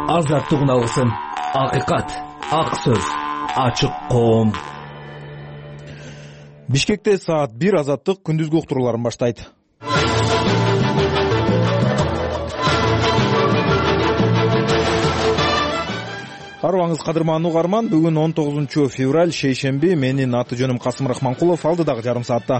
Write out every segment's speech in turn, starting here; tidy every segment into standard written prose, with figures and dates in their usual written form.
Азаттык алгысын, акыйкат, ак сөз, ачык коом. Бишкекте саат 1 азаттык күндүзгү уктурууларын баштайт. Карыбаңыз кадырман угарман, бүгүн 19 февраль шейшемби. Менин аты жөнүм Касым Рахманкулов. Алдыдагы жарым саатта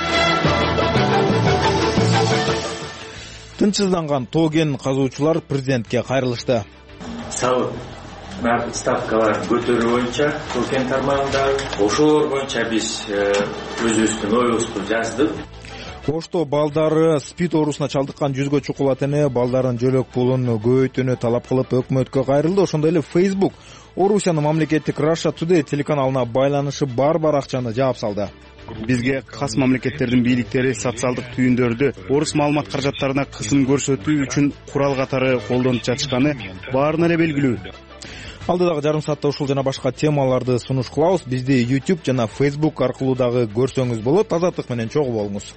тынчсызданган тоо кен казуучулар президентке кайрылышты. Салык ставкалар көтөрүү боюнча тоо кен тармагындагы ошолор боюнча биз өзүбүздүн оюбузду жаздык. Ошто балдары СПИД оорусуна чалдыккан 100гө чукул ата эне балдарын жөлөк пулун көбөйтүүнү талап кылып өкмөткө кайрылды. Ошондой эле Facebook Орусиянын мамлекеттик Russia Today телеканалына байланышы бар акчаны жаап салды. Бизге кас мамлекеттердин бийликтери социалдык түйүндөрдү орус маалымат каражаттарына кысым көрсөтүү үчүн курал катары колдонуп жатышканы баарына эле белгилүү. Алдыдагы жарым саатта ушул жана башка темаларды сунуш кылабыз. Бизди YouTube жана Facebook аркылуу дагы көрсөңүз болот. Азаттык менен чогуу болуңуз.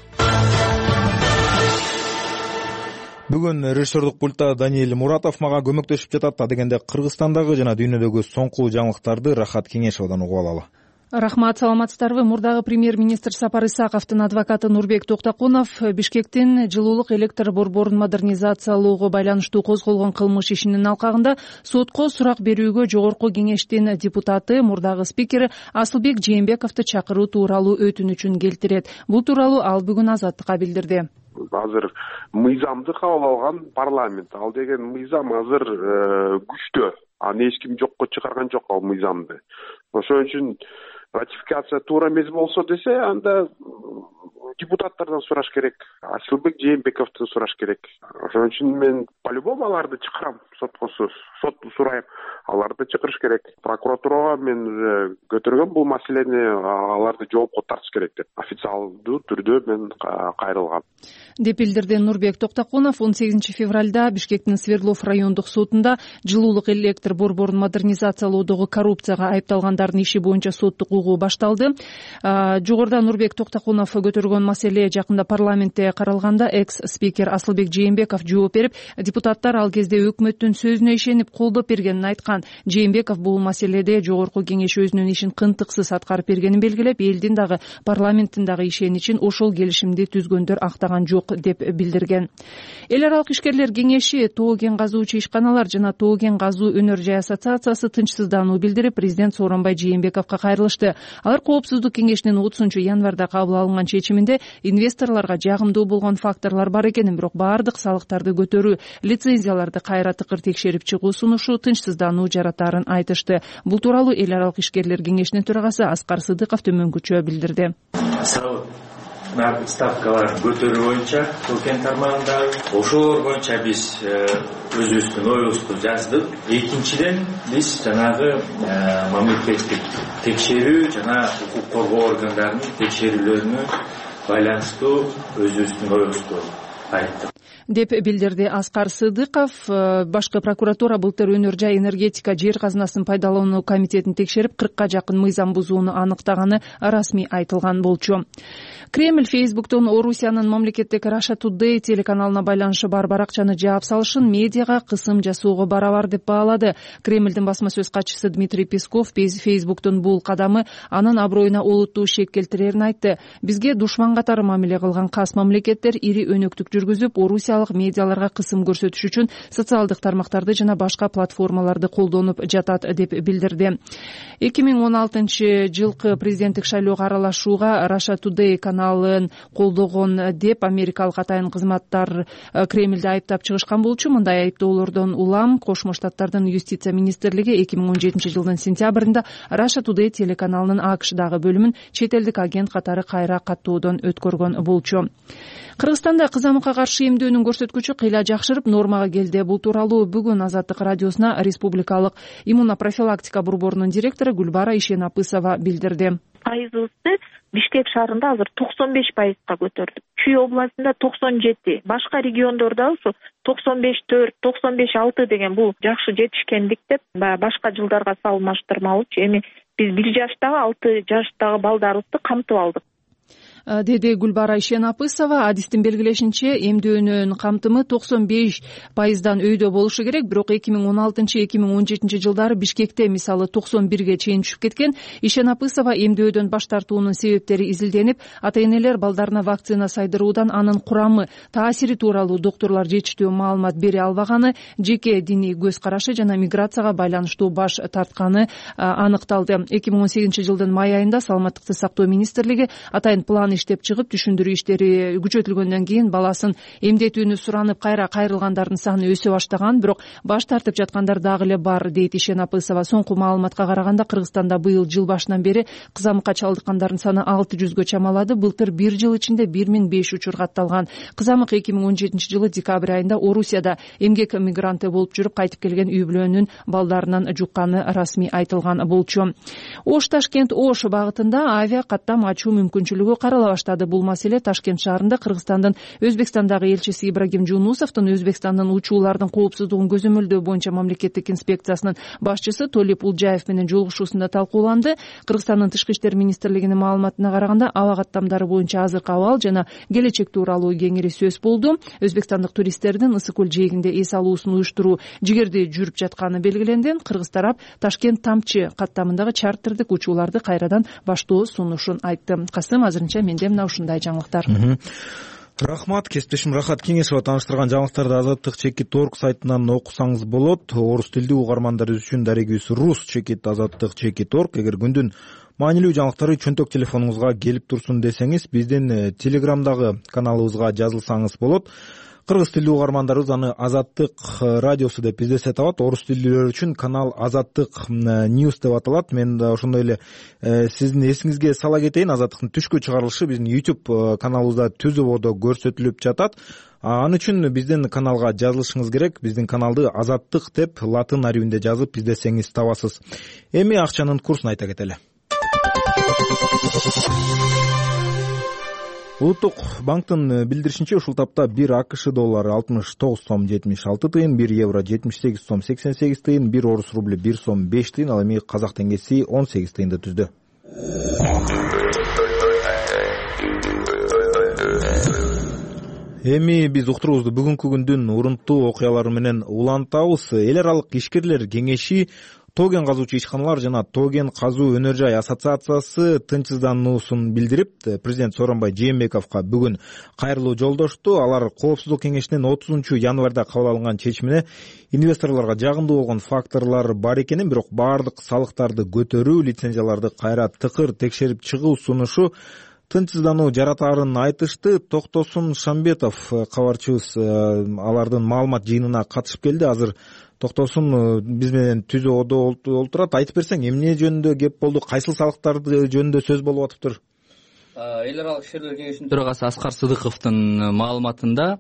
Бүгүн режиссердук пультта Даниил Муратов мага көмөктөшүп жатат. Адегенде Кыргызстандагы жана дүйнөдөгү соңку жаңылыктарды Рахат Кеңешовдон угуп алалы. Рахмат, саламатсыздарбы? Мурдагы премьер-министр Сапар Исаковдун адвокаты Нурбек Токтокунов Бишкектин жылуулук электр борборун модернизациялоого байланыштуу козголгон кылмыш ишинин алкагында сотко сурак берүүгө жогорку кеңештин депутаты, мурдагы спикери Асылбек Жээнбековду чакыруу тууралуу өтүнүчүн келтирет. Бул тууралуу ал бүгүн Азаттыкка билдирди. Азыр мыйзамды кабыл алган парламент. Ал деген мыйзам азыр күчтө. Аны эч ким жокко чыгарган жок ал мыйзамды. Ошон үчүн ратификация туура эмес болсо десе, анда депутаттардан сураш керек, Асылбек Жээнбековдон сураш керек. Ошон үчүн мен по-любому аларды чакырам, сотто сурайм, аларды чакырыш керек. Прокуратурага мен уже көтөргөн бул маселени, аларды жоопко тартыш керек деп официалдуу түрдө мен кайрылгам деп билдирди Нурбек Токтокунов. 18 февралда Бишкектин Свердлов райондук сотунда жылуулук электр борборун модернизациялоодогу коррупцияга айыпталгандардын иши боюнча соттук угуу башталды. Жогоруда Нурбек Токтокунов көтөргөн маселе жакында парламентте каралганда экс-спикер Асылбек Жээнбеков жооп берип, депутаттар ал кезде өкмөттүн сөзүнө ишенип колдоп бергенин айткан. Жээнбеков бул маселеде жогорку кеңеш өзүнүн ишин кынтыксыз аткарып бергенин белгилеп, элдин дагы парламенттин дагы ишеничин ошол келишимди түзгөндөр актаган жок деп билдирген. Эл аралык ишкерлер кеңеши, тоо кен казуучу ишканалар жана тоо кен казуу өнөр жай ассоциациясы тынчсыздануу билдирип, президент Сооронбай Жээнбековго кайрылышты. Алар Коопсуздук кеңешинин 30 январда кабыл алынган чечиминде инвесторлорго жагымдуу болгон факторлор бар экенин, бирок баардык салыктарды көтөрүү, лицензияларды кайра тыкыр текшерип чыгуу сунушу тынчсыздануу жаратаарын айтышты. Бул тууралуу эл аралык ишкерлер кеңешинин төрагасы Аскар Сыдыков төмөнгүчө билдирди. Ставкалар көтөрүү боюнча тоо кен тармагындагы ошолор боюнча биз өзүбүздүн оюбузду жаздык. Экинчиден биз жанагы мамлекеттик текшерүү жана укук коргоо органдарынын текшерүүлөрүнө байланыштуу өзүбүздүн оюбузду айттык деп билдирди Аскар Сыдыков. Башкы прокуратура былтыр өнөр жай энергетика жер казынасын пайдалануу комитетин текшерип 40ка жакын мыйзам бузууну аныктаганы расмий айтылган болчу. Кремль Facebook'тон Орусиянын мамлекеттик Russia Today телеканалына байланышы бар акчаны жаап салышын медиага кысым жасоого барабар деп баалады. Кремльдин басма сөз катчысы Дмитрий Песков Facebook'тон бул кадамы анын аброюна олуттуу шек келтирерин айтты. Бизге душман катары мамиле кылган кас мамлекеттер ири өнөктүк жүргүзүп, Орусиялык медиаларга кысым көрсөтүш үчүн социалдык тармактарды жана башка платформаларды колдонуп жатат деп билдирди. 2016 жылкы президенттик шайлоого аралашууга Russia Today каналын колдогон деп америкалык атайын кызматтар Кремльди айыптап чыгышкан болчу. Мындай айыптоолордон улам Кошмо Штаттардын юстиция министрлиги 2017 жылдын сентябрында Russia Today телеканалынын АКШдагы бөлүмүн чет элдик агент катары кайра каттоодон өткөргөн болчу. Кыргызстанда кызамыкка каршы эмдөөнүн көрсөткүчү кыйла жакшырып, нормага келди. Бул тууралуу бүгүн Азаттык радиосуна республикалык иммунопрофилактика борборунун директору Гүлбара Ишенапысова билдирди. Пайызыбызды Бишкек шаарында азыр 95%га көтөрдүк. Чүй областында 97, башка региондордо ушу 95-4, 95-6 деген бул жакшы жетишкендик деп башка жылдарга салыштырмалуу. Эми биз 1 жаштагы 6 жаштагы балдарыбызды камтып алдык. деди Гүлбара Ишенапысова. Адистин белгилешинче, эмдөөнүн камтымы 95%дан өйдө болушу керек, бирок 2016-2017 жылдары Бишкекте мисалы 91ге чейин түшүп кеткен. Ишенапысова эмдөөдөн баш тартуунун себептери изилденип, ата-энелер балдарына вакцина сайдыруудан анын курамы, таасири тууралуу доктурлар жетиштүү маалымат бере албаганы, жеке диний көз карашы жана миграцияга байланыштуу баш тартканы аныкталды. 2018 жылдын май айында Саламаттыкты сактоо министрлиги атайын план иштеп чыгып, түшүндүрүү иштери күчөтүлгөндөн кийин баласын эмдетүүнү суранып кайра кайрылгандардын саны өсө баштаган, бирок баш тартып жаткандар дагы эле бар, дейт Ишенапысова. Соңку маалыматка караганда Кыргызстанда быйыл жыл башынан бери кызамыкка чалдыккандардын саны 600гө чамалады. Былтыр бир жыл ичинде 1005 учур катталган. Кызамык 2017 жылы декабрь айында Орусияда эмгек мигранты болуп жүрүп кайтып келген үй бүлөнүн балдарынан жукканы расмий айтылган болчу. Ош Ташкент Ош багытында авиа каттам ачуу мүмкүнчүлүгү карала баштады. Бул маселе Ташкент шаарында Кыргызстандын Өзбекстандагы элчиси Ибрагим Жунусовдун Өзбекстандын учуулардын коопсуздугун көзөмөлдөө боюнча мамлекеттик инспекциясынын башчысы Толип Улжаев менен жолугушуусунда талкууланды. Кыргызстандын тышкы иштер министрлигинин маалыматына караганда, аба каттамдары боюнча азыркы абал жана келечек тууралуу кеңири сөз болду. Өзбекстандык туристтердин Ысык көл жээгинде эс алуусун уюштуруу жигерде жүрүп жатканы белгиленди. Кыргыз тарап Ташкент Тамчы каттамындагы чартердик учууларды кайрадан баштоо сунушун айтты. Касым, азырынча менде мына ушундай жаңылыктар. Рахмат, кесиптешим Рахат Кеңешова тааныштырган жаңылыктарды Азаттык чекит орг сайтынан окусаңыз болот. Орус тилдүү угармандар үчүн дарегибиз рус чекит Азаттык чекит орг. Эгер күндүн маанилүү жаңылыктары чөнтөк телефонуңузга келип турсун десеңиз, биздин Телеграмдагы каналыбызга жазылсаңыз болот. Кыргыз тилдүү угармандарыбыз аны Азаттык радиосу деп издесе табат. Орус тилдүүлөр үчүн канал Азаттык News деп аталат. Мен да ошондой эле сиздин эсиңизге сала кетейин, Азаттыктын түшкү чыгарылышы биздин YouTube каналыбызда түзүүбодо көрсөтүлүп жатат. Ал үчүн биздин каналга жазылышыңыз керек. Биздин каналды Азаттык деп латын арибинде жазып издесеңиз табасыз. Эми акчанын курсун айта кетели. Улуттук банктын билдиришинче, ушул тапта 1 АКШ доллары 69 сом 76 тыйын, 1 евро 78 сом 88 тыйын, 1 орус рубль 1 сом 5 тыйын, ал эми казак теңгеси 18 тыйынды түздү. Эми биз уктуруубузду бүгүнкү күндүн урунттуу окуялары менен улантабыз. Эл аралык ишкерлер кеңеши Тоген казуучу ишканалар жана Тоген казуу өнөр жай ассоциациясы тынчсыздануусун билдирип, президент Сооронбай Жээнбековго бүгүн кайрылуу жолдошту. Алар Коопсуздук кеңешинин 30 январда кабыл алынган чечимине инвесторлорго жагымдуу болгон факторлор бар экенин, бирок баардык салыктарды көтөрүү, лицензияларды кайра тыкыр текшерип чыгуу сунушу тынчсыздануу жаратаарын айтышты. Токтосун Шамбетов кабарчыбыз алардын маалымат жыйынына катышып келди. Азыр Токтосун биз менен түзүүдө олтурат. Айтып берсең, эмне жөнүндө кеп болду, кайсыл салыктарды жөнүндө сөз болуп атыптыр? Эл аралык ишкерлер кеңешинин төрагасы Аскар Сыдыковдун маалыматында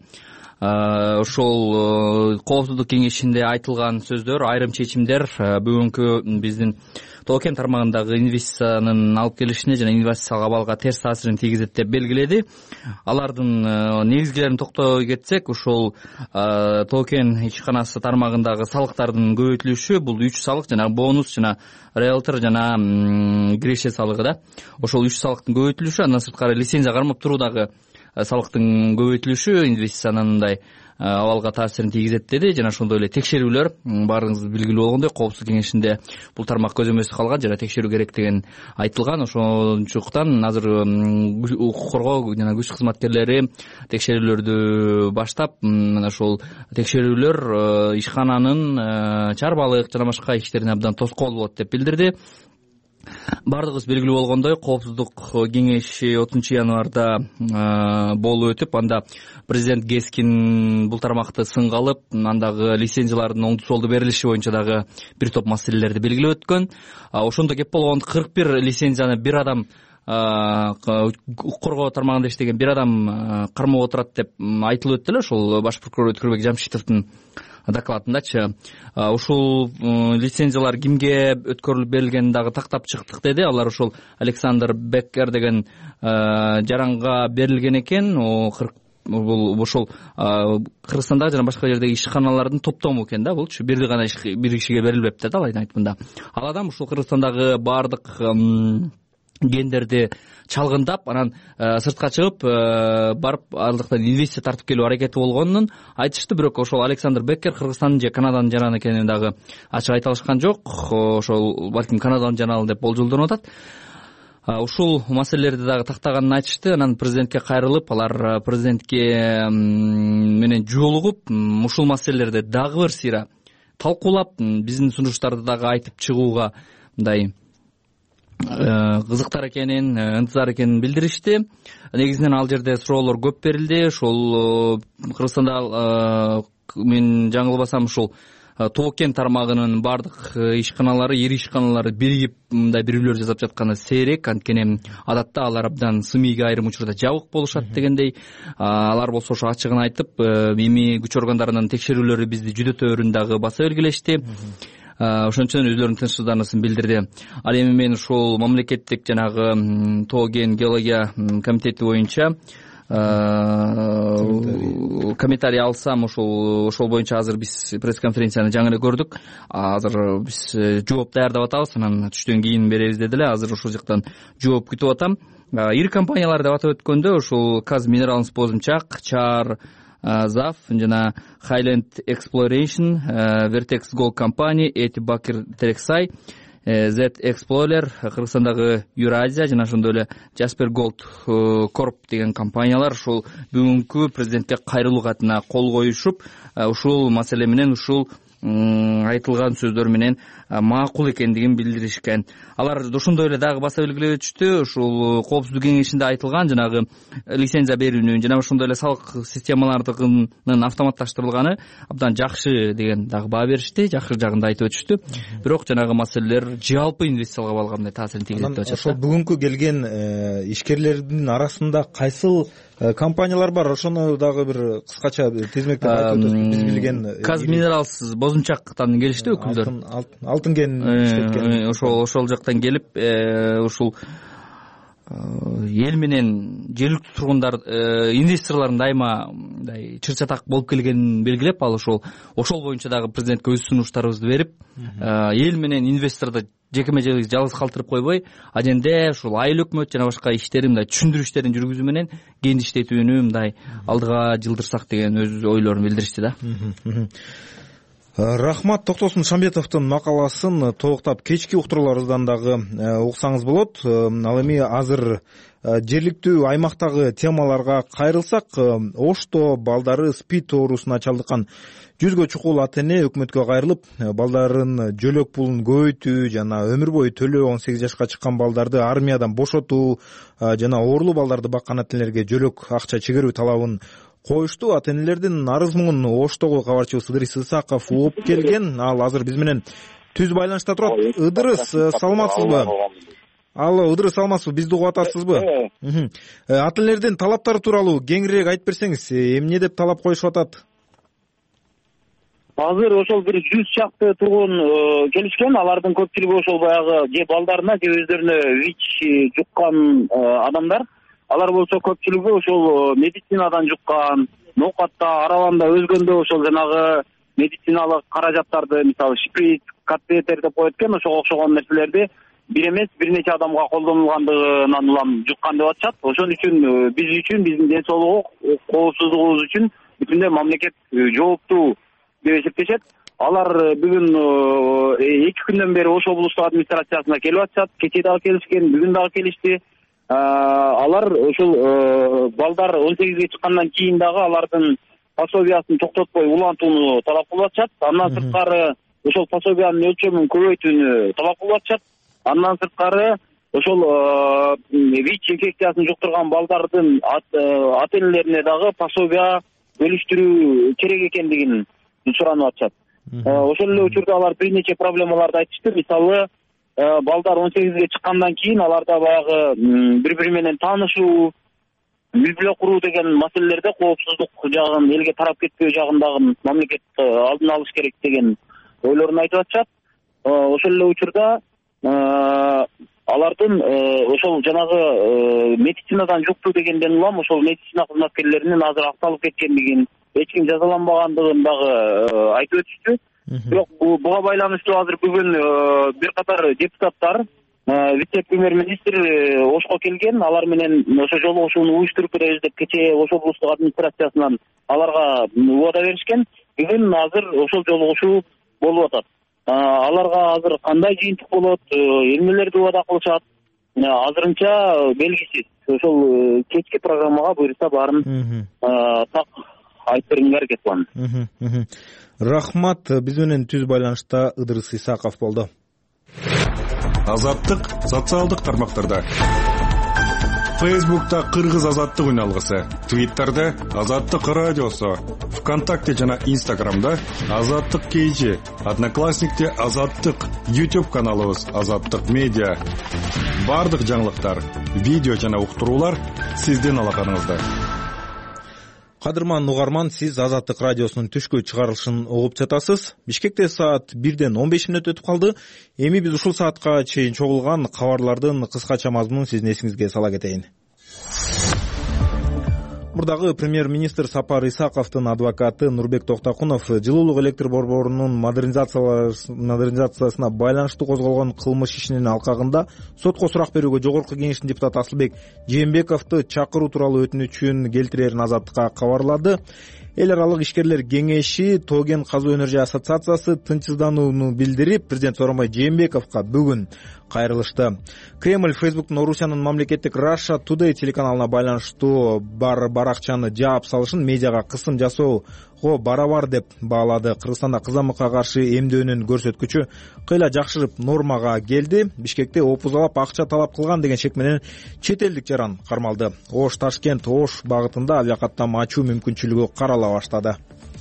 ошол Коопсуздук кеңешинде айтылган сөздөр, айрым чечимдер бүгүнкү биздин Токен тармагындагы инвестициянын алып келишине жана инвестициялык абалга терс таасирин тийгизет деп белгиледи. Алардын негизгилерин токтой кетсек, ушул Токен ишканасы тармагындагы салыктардын көбөйтүлүшү, бул 3 салык, жана бонус жана риэлтор жана киреше салыгы да. Ошол 3 салыктын көбөйтүлүшү, андан сырткары лицензия кармап туруудагы салыктын көбөйтүлүшү инвестициянын мындай абалга таасирин тийгизет деди. Жана ошондой эле текшерүүлөр, баарыңыз белгилүү болгондой, Коопсуздук кеңешинде бул тармак көзөмөлсүз калган жана текшерүү керек деген айтылган. Ошончуктан азыр укук коргоо жана күч кызматкерлери текшерүүлөрдү баштап, мына ошол текшерүүлөр ишкананын чарбалык жана башка иштерине абдан тоскоол болот деп билдирди. Бардыгыбыз белгилүү болгондой, Коопсуздук кеңеши 30 январда болуп өтүп, анда президент Гескин бул тармакты сынга алып, андагы лицензиялардын оңду солду берилиши боюнча дагы бир топ маселелерди белгилеп өткөн. Ошондо кеп болгон 41 лицензияны бир адам укук коргоо тармагында иштеген бир адам кармап отурат деп айтылып өттү эле, ошол баш прокурор Өткөрбек Жамшитовдун докладындачы. Ушул лицензиялар кимге өткөрүлүп берилгенин дагы тактап чыктык деди. Алар ушул Александр Беккер деген жаранга берилген экен. Бул ошол Кыргызстандагы жана башка жердеги ишканалардын топтому экен да, булчу бир гана бир кишиге берилбепти да, алайын айтымында. Ал адам ушул Кыргызстандагы баардык гендерди чалгындап анан сыртка чыгып барып ал жактан инвестиция тартып келүү аракети болгонун айтышты. Бирок ошол Александр Беккер Кыргызстандын же Канаданын жанагы экенин дагы ачык айта алышкан жок. Ошол балким Канаданын жанагы деп болжолдонуп атат. Ушул маселелерди дагы тактаганын айтышты. Анан президентке кайрылып, алар президентке менен жолугуп ушул маселелерди дагы бир сыйра талкуулап, биздин сунуштарды дагы айтып чыгууга мындай кызыктар экенин, ынтызар экенин билдиришти. Негизинен ал жерде суроолор көп берилди. Ошол Кыргызстанда мен жаңылбасам ушул Тоокен тармагынын баардык ишканалары, ири ишканалары биригип мындай бирөөлөр жасап жатканы сейрек. Анткени адатта алар абдан сымийге айрым учурда жабык болушат дегендей. Алар болсо ошо ачыгын айтып, эми күч органдарынын текшерүүлөрү бизди жүдөтөөрүн дагы баса белгилешти. Ошончон өзлөрүнүн тынчсыздаанысын билдирди. Ал эми мен ушул мамлекеттик жанагы Тоокен геология комитети боюнча комментарий алсам, ошол боюнча азыр биз пресс-конференцияны жаңы эле көрдүк. Азыр биз жооп даярдап атабыз, анан түштөн кийин беребиз дедиле. Азыр ушул жактан жооп күтүп атам. Ири компаниялар деп атап өткөндө ушул Каз Минералс Бозумчак, Чар Зав жана Highland Exploration, Vertex Gold Company, Эти Бакер Терексай, Z Explorer, Кыргызстандагы Юразия жана ошондой эле Jasper Gold Corp деген компаниялар ушул бүгүнкү президентке кайрылуу катына кол коюшуп, ушул маселе менен ушул айтылган сөздөр менен макул экендигин билдиришкен. Алар ошондой эле дагы баса белгилеп өтүштү. Ушул коопсуздук кеңешинде айтылган жанагы лицензия берүүнүн жана ошондой эле салык системаларынын автоматташтырылганы абдан жакшы деген дагы баа беришти. Жакшы жагын да айтып өтүштү. Бирок жанагы маселелер жалпы инвестицияларга балгандай таасирин тийгизет деп атышат. Ошол бүгүнкү келген ишкерлердин арасында кайсыл компаниялар бар? Ошону дагы бир кыскача тезмектеп айтып өтөсүз. Биз билген Каз Минералс Бозумчактан келишти өкүлдөр. Алтын кен иштеткен. Ошол жактан келип, ушул эл менен жергиликтүү тургундар, инвесторлордун дайыма мындай чыр-чатак болуп келгенин белгилеп, ал ошол боюнча дагы президентке өз сунуштарыбызды берип, эл менен инвесторду жекеме-жекелик жалгыз калтырып койбой, аденде ушул айыл өкмөт жана башка иштерин мындай түшүндүрүү иштерин жүргүзүү менен кендиштетүүнү мындай алдыга жылдырсак деген өз ойлорун билдиришти да. Рахмат. Токтосун Шамбетовдун макаласын толуктап кечки уктурууларыбыздан дагы уксаңыз болот. Ал эми азыр жергиликтүү аймактагы темаларга кайрылсак, Ошто балдары СПИД оорусуна чалдыккан 100гө чукул ата эне өкмөткө кайрылып, балдарын жөлөк пулун көбөйтүү жана өмүр бою төлөө 18 жашка чыккан балдарды армиядан бошотуу жана оорулуу балдарды баккан ата энелерге жөлөк акча чегерүү талабын коюшту. Ата энелердин арыз муңун Оштогу кабарчыбыз Ыдырыс Исаков угуп келген. Ал азыр биз менен түз байланышта турат. Ыдырыс, саламатсызбы? Алло, Ыдырыс, саламатсызбы? Бизди угуп атасызбы? Ата энелердин талаптары тууралуу кеңирээк айтып берсеңиз, эмне деп талап коюшуп атат? Азыр ошол бир 100 чакты тургун келишкен. Алардын көпчүлүгү ошол баягы же балдарына же өздөрүнө ВИЧ жуккан адамдар. Алар болсо көпчүлүгү ошол медицинадан жуккан, ноокатта, арабанда өзгөндө ошол жанагы медициналык каражаттарды, мисалы шприц, катетер деп коет экен, ошого окшогон нерселерди бир эмес бир нече адамга колдонулгандыгынан улам жуккан деп атышат. Ошон үчүн биз үчүн, биздин ден соолугу, коопсуздугубуз үчүн бүтүндөй мамлекет жооптуу деп эсептешет. Алар бүгүн 2 күндөн бери Ош облустук администрациясына келип атышат. Кечээ дагы келишкен, бүгүн дагы келишти. Алар ошол балдар 18ге чыккандан кийин дагы алардын пособиясын токтотпой улантууну талап кылып атышат. Андан сырткары ошол пособиянын өлчөмүн көбөйтүүнү талап кылып атышат. Андан сырткары ошол ВИЧ инфекциясын жуктурган балдардын ата энелерине дагы пособия бөлүштүрүү керек экендигин суранып атышат. Ошол эле учурда алар бир нече проблемаларды айтышты. Мисалы, балдар 18ге чыккандан кийин аларда баягы бири-бири менен таанышуу, үй бүлө куруу деген маселелерде коопсуздук жагын элге тарап кетпөө жагындагы мамлекет алдын алыш керек деген ойлорун айтып атышат. Ошол эле учурда алардын ошол жанагы медицинадан жуктуу дегенден улам ошол медицина кызматкерлеринин азыр акталып кеткендигин, эч ким жазаланбагандыгын дагы айтып өтүштү. Бирок буга байланыштуу азыр бүгүн бир катар депутаттар вице премьер министр Ошко келген, алар менен ошо жолугушууну уюштуруп беребиз деп кечээ Ош облустук администрациясынан аларга убада беришкен. Бүгүн азыр ошол жолугушуу болуп атат. Аларга азыр кандай жыйынтык болот, эмнелерди убада кылышат, азырынча белгисиз. Ошол кечки программага буюрса баарын так айтып бергенге аракет кылам. Рахмат. Биз менен түз байланышта Ыдырыс Исаков болду. Азаттык социалдык тармактарда. Фейсбукта Кыргыз азаттык үналгысы, Твиттерде Азаттык радиосу, ВКонтакте жана Инстаграмда Азаттык KG, Одноклассникте Азаттык, YouTube каналыбыз Азаттык медиа. Бардык жаңылыктар, видео жана уктуруулар сиздин алаканыңызда. Кадырман угарман, сиз Азаттык радиосунун түшкү чыгарылышын угуп жатасыз. Бишкекте саат 1-ден 15 мүнөт өтүп калды. Эми биз ушул саатка чейин чогулган кабарлардын кыскача мазмунун сиздин эсиңизге сала кетейин. Мурдагы премьер-министр Сапар Исаковдун адвокаты Нурбек Токтокунов жылуулук электр борборунун модернизациясына байланыштуу козголгон кылмыш ишинин алкагында сотко сурак берүүгө жогорку кеңештин депутаты Асылбек Жээнбековду чакыруу тууралуу өтүнүчүн келтирерин Азаттыкка кабарлады. Эл аралык ишкерлер кеңеши Тоген казуу энергия ассоциациясы тынчсызданууну билдирип, президент Сооронбай Жээнбековго бүгүн кайрылышты. Кремль Фейсбуктун Орусиянын мамлекеттик Russia Today телеканалына байланыштуу баракчаны жаап салышын медиага кысым жасоого барабар деп баалады. Кыргызстанда кызамыкка каршы эмдөөнүн көрсөткүчү кыйла жакшырып нормага келди. Бишкекте опузалап акча талап кылган деген шек менен чет элдик жаран кармалды. Ош Ташкент Ош багытында авиакаттам ачуу мүмкүнчүлүгү карала баштады.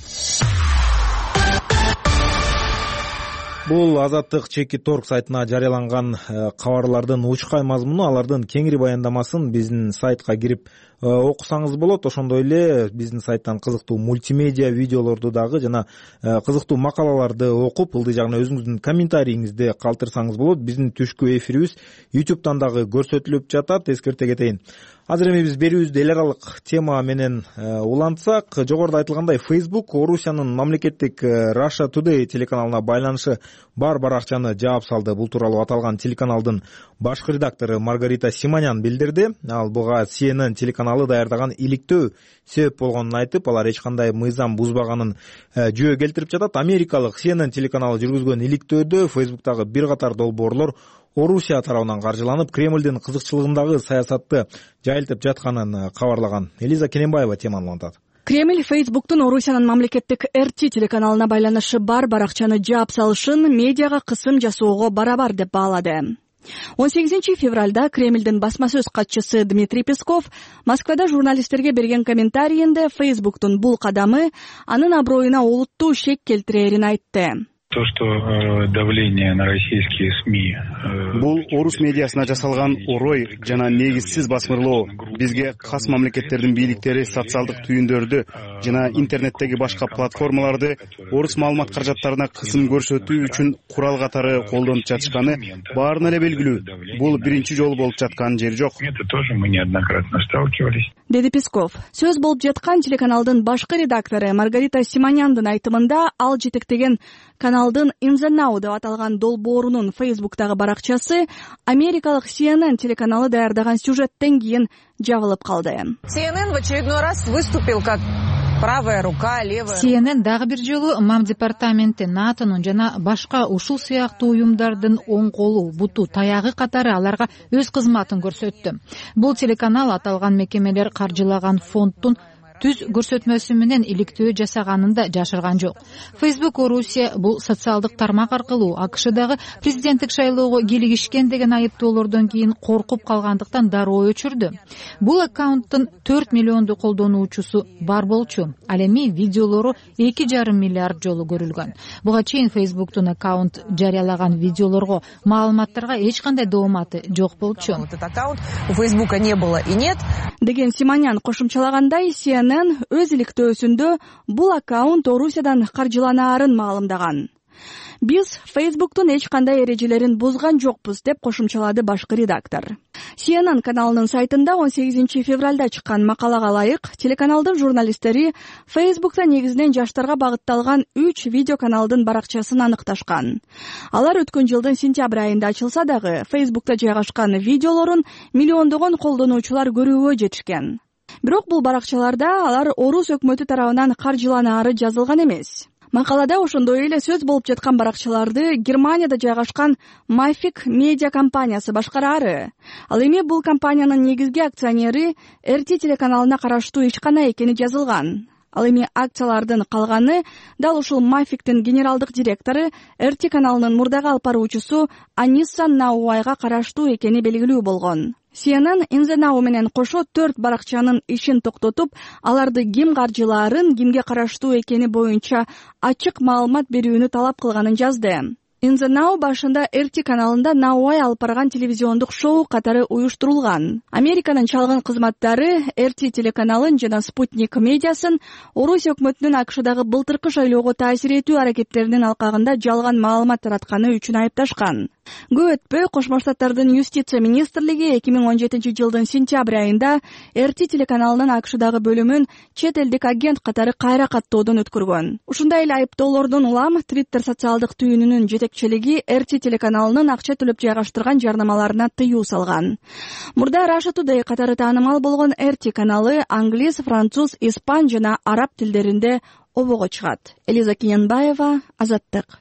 Бул Азаттык Чеки.Торг сайтына жарыяланган кабарлардын учкай мазмуну, алардын кеңири баяндамасын биздин сайтка кирип окусаңыз болот. Ошондой эле биздин сайттан кызыктуу мультимедиа видеолорду дагы жана кызыктуу макалаларды окуп, ылдый жагына өзүңүздүн комментарийиңизди калтырсаңыз болот. Биздин түшкү эфирибиз YouTube'дан дагы көрсөтүлүп жатат, эскерте кетейин. Азыр эми биз берүүбүздү эл аралык тема менен улантсак, жогоруда айтылгандай Facebook Орусиянын мамлекеттик Russia Today телеканалына байланышы бар баракчаны жаап салды. Бул тууралуу аталган телеканалдын башкы редактору Маргарита Симонян билдирди. Ал буга CNN телеканалы даярдаган иликтөө себеп болгонун айтып, алар эч кандай мыйзам бузбаганын жөө келтирип жатат. Америкалык CNN телеканалы жүргүзгөн иликтөөдө Facebook'тагы бир катар долбоорлор Орусия тарабынан каржыланып, Кремлдин кызыкчылыгындагы саясатты жайылтып жатканын кабарлаган. Элиза Кененбаева теманы улантат. Кремль Фейсбуктун Орусиянын мамлекеттик RT телеканалына байланышы бар баракчаны жаап салышын медиага кысым жасоого барабар деп баалады. 18 февралда Кремлдин басма сөз катчысы Дмитрий Песков Москвада журналисттерге берген комментарийинде Фейсбуктун бул кадамы анын аброюна олуттуу шек келтирерин айтты. То, что давление на российские СМИ. Бул орус медиасына жасалган орой жана негизсиз басмырлоо бизге кас мамлекеттердин бийликтери социалдык түйүндөрдү жана интернеттеги башка платформаларды орус маалымат каражаттарына кысым көрсөтүү үчүн курал катары колдонуп жатышканы баарына эле белгилүү. Бул биринчи жолу болуп жаткан жери жок. Это тоже мы неоднократно сталкивались. Деди Песков. Сөз болуп жаткан телеканалдын башкы редактору Маргарита Симоняндын айтымында ал жетектеген каналдын In the Now деп аталган долбоорунун Facebook'тагы баракчасы америкалык CNN телеканалы даярдаган сюжеттен кийин жабылып калды. CNN в очередной раз выступил как правая рука, левая. CNN дагы бир жолу МАМ департаменти, НАТОнун жана башка ушул сыяктуу уюмдардын оң колу, буту, таягы катары аларга өз кызматын көрсөттү. Бул телеканал аталган мекемелер каржылаган фонддун түз көрсөтмөсү менен иликтөө жасаганын да жашырган жок. Facebook Орусия бул социалдык тармак аркылуу АКШдагы президенттик шайлоого кийлигишкен деген айыптоолордон кийин коркуп калгандыктан дароо өчүрдү. Бул аккаунттун 4 миллионду колдонуучусу бар болчу. Ал эми видеолору 2,5 миллиард жолу көрүлгөн. Буга чейин Facebook'тун аккаунт жарыялаган видеолорго, маалыматтарга эч кандай дооматы жок болчу. Этот аккаунт у Facebook'a не было и нет. Деген Симонян кошумчалагандай, CNN өз иликтөөсүндө бул аккаунт Орусиядан каржыланаарын маалымдаган. Биз Facebook'тун эч кандай эрежелерин бузган жокпуз деп кошумчалады башкы редактор. CNN каналынын сайтында 18 февралда чыккан макалага ылайык, телеканалдын журналисттери Facebook'та негизинен жаштарга багытталган 3 видео каналдын баракчасын аныкташкан. Алар өткөн жылдын сентябрь айында ачылса дагы, Facebook'та жайгашкан видеолорун миллиондогон колдонуучулар көрүүгө жетишкен. Бирок бул баракчаларда алар Орус өкмөтү тарабынан каржыланаары жазылган эмес. Макалада ошондой эле сөз болуп жаткан баракчаларды Германияда жайгашкан Mafic медиа компаниясы башкараары. Ал эми бул компаниянын негизги акционери RT телеканалына караштуу ишкана экени жазылган. Ал эми акциялардын калганы дал ушул Mafic'тин генералдык директору RT каналынын мурдагы алып баруучусу Аниса Науайга караштуу экени белгилүү болгон. CNN In The Now менен кошо 4 баракчанын ишин токтотуп, аларды ким каржылаарын, кимге караштуу экени боюнча ачык маалымат берүүнү талап кылганын жазды. In The Now башында RT каналында Науай алып барган телевизиондук шоу катары уюштурулган. Американын чалгын кызматтары RT телеканалын жана Спутник медиасын Орус өкмөтүнүн АКШдагы былтыркы шайлоого таасир этүү аракеттеринин алкагында жалган маалымат таратканы үчүн айыпташкан. Көп өтпөй Кошмо Штаттардын юстиция министрлиги 2017 жылдын сентябрь айында RT телеканалынын АКШдагы бөлүмүн чет элдик агент катары кайра каттоодон өткөргөн. Ушундай эле айыптоолордон улам Twitter социалдык түйүнүнүн жетекчилиги RT телеканалынын акча төлөп жайгаштырган жарнамаларына тыюу салган. Мурда Russia Today катары таанымал болгон RT каналы англис, француз, испан жана араб тилдеринде обого чыгат. Элиза Кененбаева, Азаттык.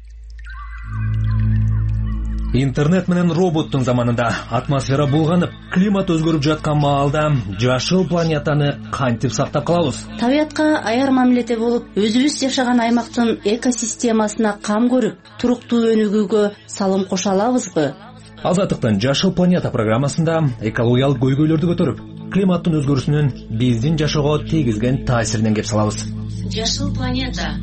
Интернет менен роботтун заманында атмосфера булганып, климат өзгөрүп жаткан маалда жашыл планетаны кантип сактап калабыз? Табиятка аяр мамиледе болуп, өзүбүз жашаган аймактын экосистемасына кам көрүп, туруктуу өнүгүүгө салым кошо алабызбы? Азаттыктын жашыл планета программасында экологиялык көйгөйлөрдү көтөрүп, климаттын өзгөрүшүнүн биздин жашоого тийгизген таасиринен кеп салабыз. Жашыл планета.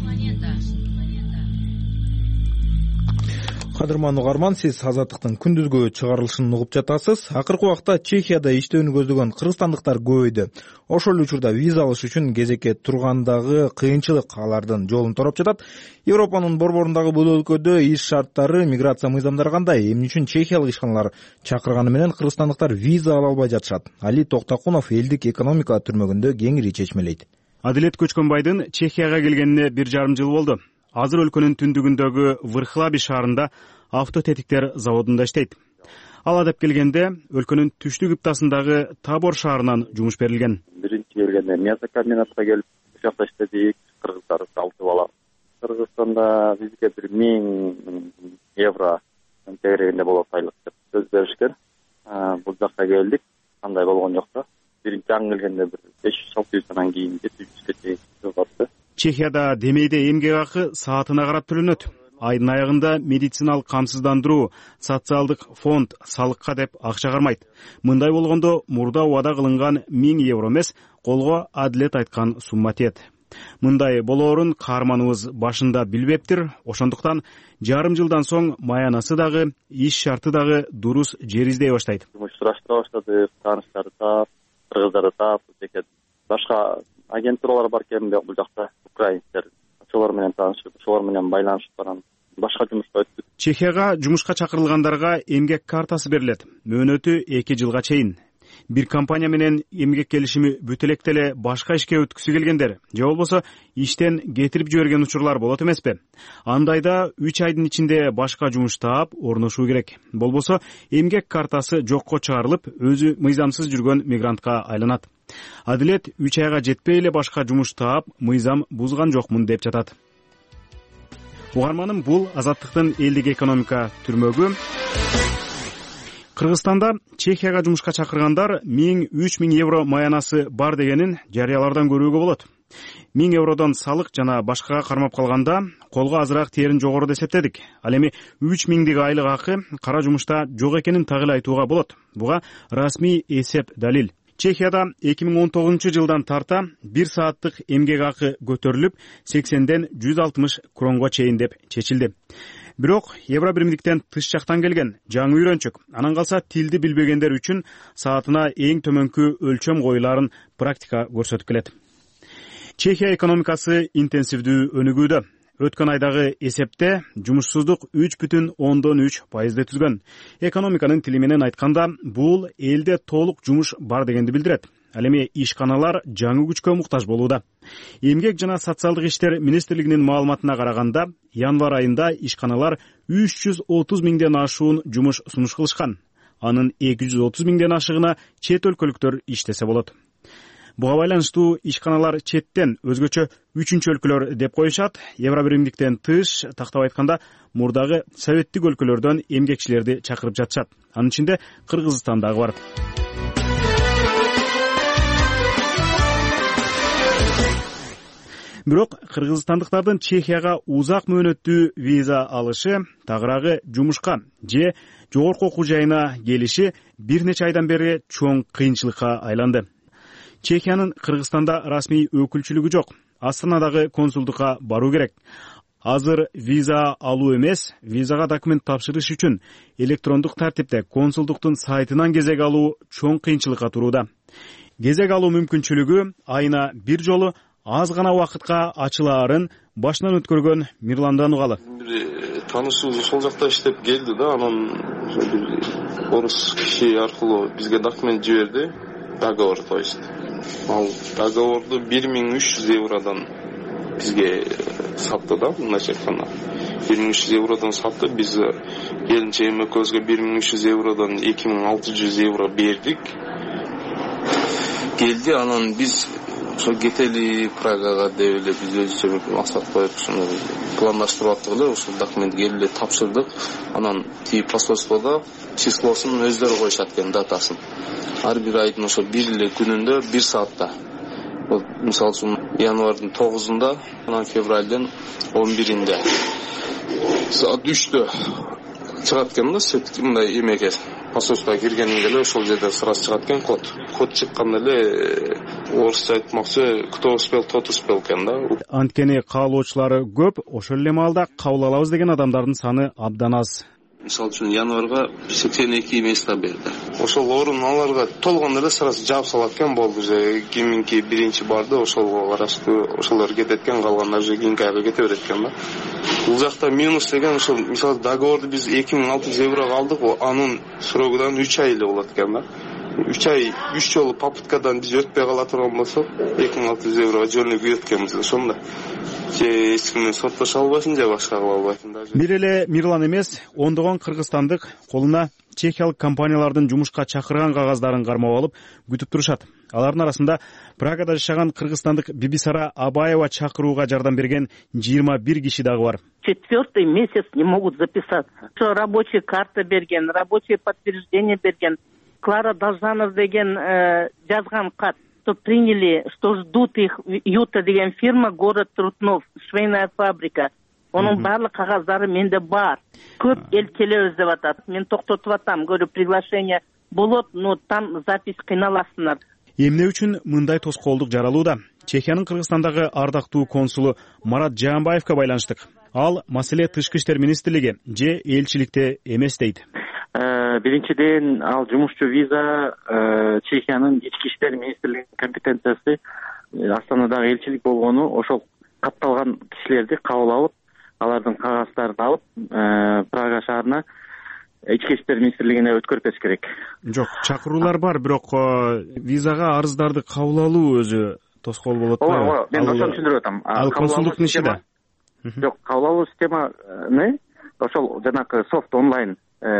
Кадырман угарман, сиз Азаттыктын күндүзгү чыгарылышын угуп жатасыз. Акыркы убакта Чехияда иштөөнү көздөгөн кыргызстандыктар көбөйдү. Ошол учурда виза алыш үчүн кезекке тургандагы кыйынчылык алардын жолун тороп жатат. Европанын борборундагы бул өлкөдө иш шарттары, миграция мыйзамдары кандай? Эмне үчүн чехиялык ишканалар чакырганы менен кыргызстандыктар виза ала албай жатышат? Али Токтакунов элдик экономика түрмөгүндө кеңири чечмелейт. Адилет Көчкөнбайдын Чехияга келгенине 1,5 жыл болду. Азыр өлкөнүн түндүгүндөгү Врхлаби шаарында автотетиктер заводунда иштейт. Ал адап келгенде өлкөнүн түштүк ыптасындагы Табор шаарынан жумуш берилген. Биринчи келгенде мезокомбинатка келип, ушакта иштедик, кыргыздар 6 бала. Кыргызстанда бизге 1000 евро тегерегинде болот айлык деп сөз беришкен. Бул жакка келдик, кандай болгон жок да. Биринчи аң келгенде 500-600 анан кийин 700-ге чейин чыгып. Чехияда демейде эмгек акы саатына карап төлөнөт. Айдын аягында медициналык камсыздандыруу, социалдык фонд салыкка деп акча кармайт. Мындай болгондо мурда убада кылынган 1000 евро эмес, колго Адилет айткан сумма тиет. Мындай болоорун каарманыбыз башында билбептир, ошондуктан жарым жылдан соң маянасы дагы, иш шарты дагы дурус жер издей баштайт. Жумуш сураштыра баштады, тааныштарды таап, кыргыздарды таап, башка агентуралар бар экен, бул жакта украинцтер. Ошолор менен таанышып, ошолор менен байланышып барам. Башка жумушка өттүк. Чехияга жумушка чакырылгандарга эмгек картасы берилет. Мөөнөтү 2 жылга чейин. Бир компания менен эмгек келишими бүтө электе эле башка ишке өткүсү келгендер же болбосо иштен кетирип жиберген учурлар болот эмеспи? Андайда 3 айдын ичинде башка жумуш таап орношуу керек. Болбосо эмгек картасы жокко чыгарылып, өзү мыйзамсыз жүргөн мигрантка айланат. Адилет 3 айга жетпей эле башка жумуш таап, мыйзам бузган жокмун деп жатат. Угарманым, бул Азаттыктын элдик экономика түрмөгү. Кыргызстанда Чехияга жумушка чакыргандар 1000-3000 евро маянасы бар дегенин жарыялардан көрүүгө болот. 1000 евродон салык жана башкага кармап калганда колго азыраак тээрин жогору деп эсептедик. Ал эми 3000 айлык акы кара жумушта жок экенин так эле айтууга болот. Буга расмий эсеп далил. Чехияда 2019 жылдан тарта 1 сааттык эмгек акы көтөрүлүп 80ден 160 кронго чейин деп чечилди. Бирок Евро биримдиктен тыш жактан келген жаңы үйрөнчүк. Анан калса тилди билбегендер үчүн саатына эң төмөнкү өлчөм коюларын практика көрсөтүп келет. Чехия экономикасы интенсивдүү өнүгүүдө. Өткөн айдагы эсепте жумушсуздук 3,3% түзгөн. Экономиканын тили менен айтканда, бул элде толук жумуш бар дегенди билдирет. Ал эми ишканалар жаңы күчкө муктаж болууда. Эмгек жана социалдык иштер министрлигинин маалыматына караганда, январь айында ишканалар 330 миңден ашуун жумуш сунуш кылышкан. Анын 230 миңден ашыгына чет өлкөлүктөр иштесе болот. Буга байланыштуу ишканалар четтен өзгөчө үчүнчү өлкөлөр деп коюшат. Евробиримдиктен тыш, тактап айтканда, мурдагы советтик өлкөлөрдөн эмгекчилерди чакырып жатышат. Анын ичинде Кыргызстан дагы бар. Бирок кыргызстандыктардын Чехияга узак мөөнөттүү виза алышы, тагыраагы жумушка же жогорку окуу жайына келиши бир нече айдан бери чоң кыйынчылыкка айланды. Чехиянын Кыргызстанда расмий өкүлчүлүгү жок. Астанадагы консулдукка баруу керек. Азыр виза алуу эмес, визага документ тапшырыш үчүн электрондук тартипте консулдуктун сайтынан кезек алуу чоң кыйынчылыкка турууда. Кезек алуу мүмкүнчүлүгү айына бир жолу аз гана убакытка ачылаарын башынан өткөргөн Мирландан угалы. Бир таанышыбыз ошол жакта иштеп келди да, анан бир орус киши аркылуу бизге документ жиберди. Договор, то есть. Ал договорду 1300 евродон бизге сатты да, мындайча айтканда. 1300 евродон сатты, биз келинчегим экөөбүзгө 1300 евродон 2600 евро бердик. Келди, анан биз ошо кетели Прагага деп эле биз өзүбүз максат коюп ушуну пландаштырып аттык эле, ушул документ келип эле тапшырдык. Анан тиги посольстводо числосун өздөрү коюшат экен, датасын. Ар бир айдын ошо бир эле күнүндө 1 саатта. Мисалы үчүн январдын 9-унда, анан февралдын 11-инде. Саат 3-тө чыгат экен да, мындай эмеге посольствого киргениңде эле ошол жерде сразу чыгат экен код. Код чыкканда эле орусча айтмакчы, кто успел, тот успел экен да. Анткени каалоочулары көп, ошол эле маалда кабыл алабыз деген адамдардын саны абдан аз. Мисалы үчүн январга 82 места берди. Ошол орун аларга толгондо эле сразу жаап салат экен, болду же киминки биринчи барды, ошолго караштуу ошолор кетет экен, калгандар же кийинки айга кете берет экен да. Бул жакта минус деген ошол, мисалы договорду биз 2600 еврого алдык, анын срогудан 3 ай эле болот экен да. 3 ай 3 жолу попыткадан биз өтпөй кала турган болсок, 2600 еврого жөнү күйөт экенбиз ошондо. Же эч ким менен соттошо албайсың, же башка кыла албайсың да. Бир эле Мирлан эмес, ондогон кыргызстандык колуна чехиялык компаниялардын жумушка чакырган кагаздарын кармап алып күтүп турушат. Алардын арасында Прагада жашаган кыргызстандык Бибисара Абаева чакырууга жардам берген 21 киши дагы бар. 4-й месяц не могут записаться. Рабочая карта берген, рабочее подтверждение берген. Клара Должанов деген жазган кат, что приняли, что ждут их Юта деген фирма, город Трутнов, швейная фабрика. Onun барлык кагаздары менде бар. Көп эл келебиз деп атат. Мен токтотуп атам, говорю, приглашение болот, но там запись кыйналасыңар. Эмне үчүн мындай тоскоолдук жаралууда? Чехиянын Кыргызстандагы ардактуу консулу Марат Жаанбаевга байланыштык. Ал маселе тышкы иштер министрлиги же элчиликте эмес дейт. Биринчиден, ал жумушчу виза Чехиянын ички иштер министрлигинин компетенциясы. Астанадагы элчилик болгону ошол катталган кишилерди кабыл алып, алардын кагаздарын алып, Прага шаарына ички иштер министрлигине өткөрүп бериш керек. Жок, чакыруулар бар, бирок визага арыздарды кабыл алуу өзү тоскоол болот. Ооба, мен ошону түшүндүрүп атам. Ал консулдуктун иши да. Жок, кабыл алуу системаны ошол жанагы софт онлайн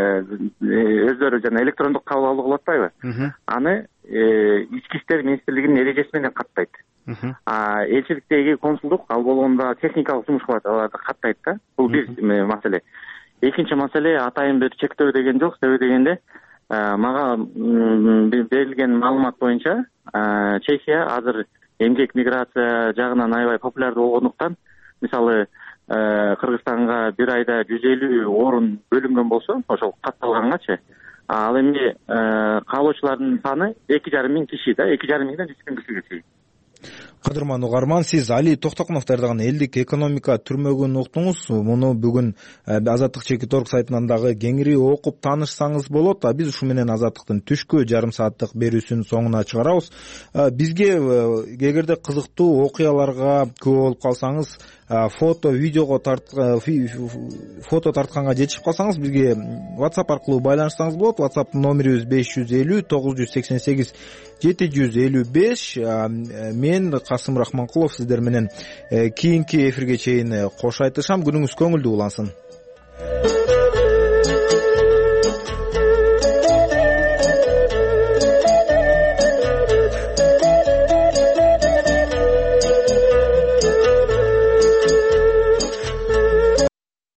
өздөрү жана электрондук кабыл алуу кылып атпайбы? Аны ички иштер министрлигинин эрежеси менен каттайт. Элчиликтеги консулдук ал болгондо техникалык жумуш кылат, аларды каттайт да. Бул бир маселе. Экинчи маселе, атайын бир чектөө деген жок, себеби дегенде мага берилген маалымат боюнча Чехия азыр эмгек миграция жагынан аябай популярдуу болгондуктан, мисалы Кыргызстанга бир айда 150 орун бөлүнгөн болсо, ошол катталгангачы, ал эми каалоочулардын саны 2,5 миң киши да, 2,5 миңден 3 миң кишиге чейин. Кадырман угарман, сиз Али Токтокунов даярдаган элдик экономика түрмөгүн уктуңуз. Муну бүгүн Азаттык чекит.org сайтынан дагы кеңири окуп таанышсаңыз болот. Биз ушу менен Азаттыктын түшкү жарым сааттык берүүсүнүн соңуна чыгарабыз. Бизге эгерде кызыктуу окуяларга күбө болуп калсаңыз, фото видеого фото тартканга жетишип калсаңыз бизге WhatsApp аркылуу байланышсаңыз болот. WhatsApp номерибиз 550 988 755. Мен Касым Рахманкулов сиздер менен кийинки эфирге чейин кош айтышам. Күнүңүз көңүлдүү улансын.